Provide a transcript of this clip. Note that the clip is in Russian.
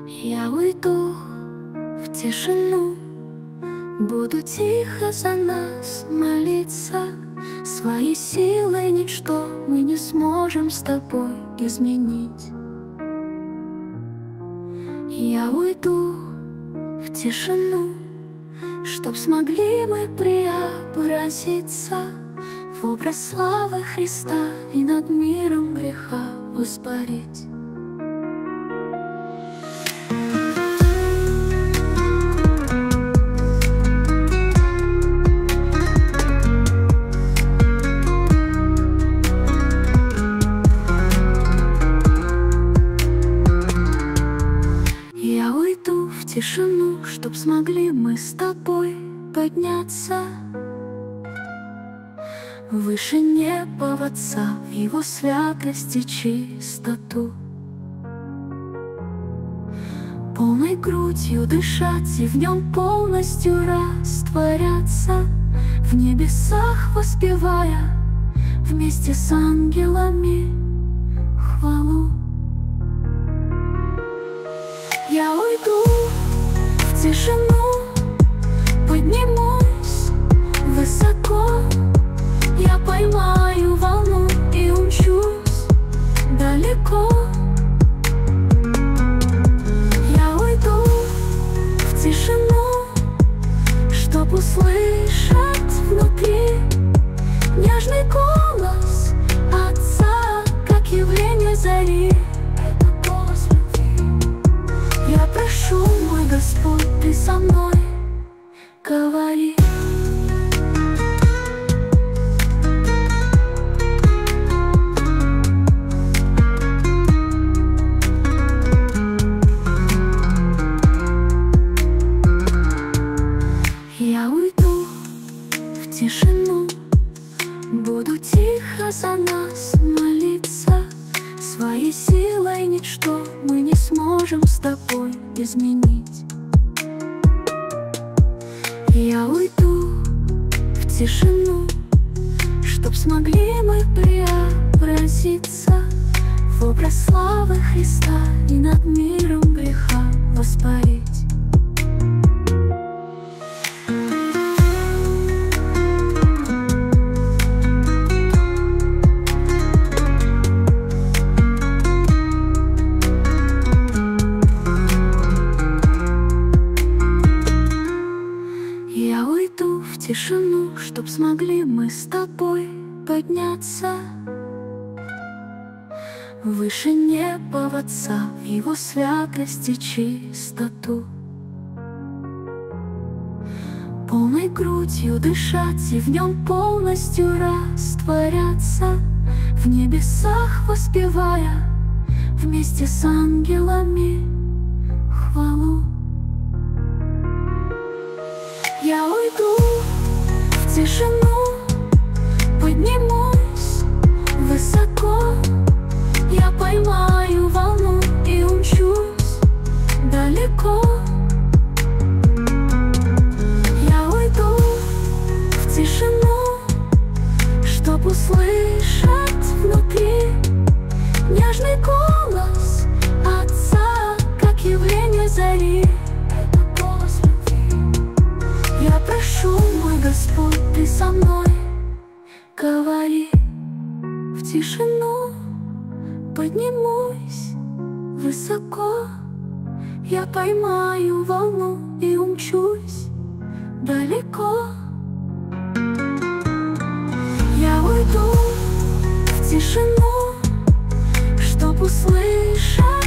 Я уйду в тишину, буду тихо за нас молиться. Своей силой ничто мы не сможем с тобой изменить. Я уйду в тишину, чтоб смогли мы преобразиться в образ славы Христа и над миром греха воспарить. Я уйду в тишину, чтоб смогли мы с тобой подняться выше неба в Отца, в Его святость и чистоту. Полной грудью дышать и в Нем полностью растворяться, в небесах воспевая вместе с ангелами хвалу. Я уйду в тишину, поднимусь высоко. Я поймаю волну и умчусь далеко. Я уйду в тишину, чтоб услышать внутри нежный голос Отца, как явление зари. Это голос любви. Я прошу, мой Господь, Ты со мной говори. Я уйду в тишину, буду тихо за нас молиться. Своей силой ничто мы не сможем с тобой изменить. Я уйду в тишину, чтоб смогли мы преобразиться в образ славы Христа и над миром греха воспарить. Я уйду в тишину, чтоб смогли мы с тобой подняться выше неба в Отца, в Его святость и чистоту. Полной грудью дышать и в Нем полностью растворяться, в небесах воспевая вместе с ангелами хвалу. Я уйду в тишину, поднимусь высоко. Я поймаю волну и умчусь далеко. Я уйду в тишину, чтоб услышать внутри нежный голос Отца, как явление зари. Это голос любви. Я прошу, мой Господь, Ты со мной говори. В тишину поднимусь высоко. Я поймаю волну и умчусь далеко. Я уйду в тишину, чтоб услышать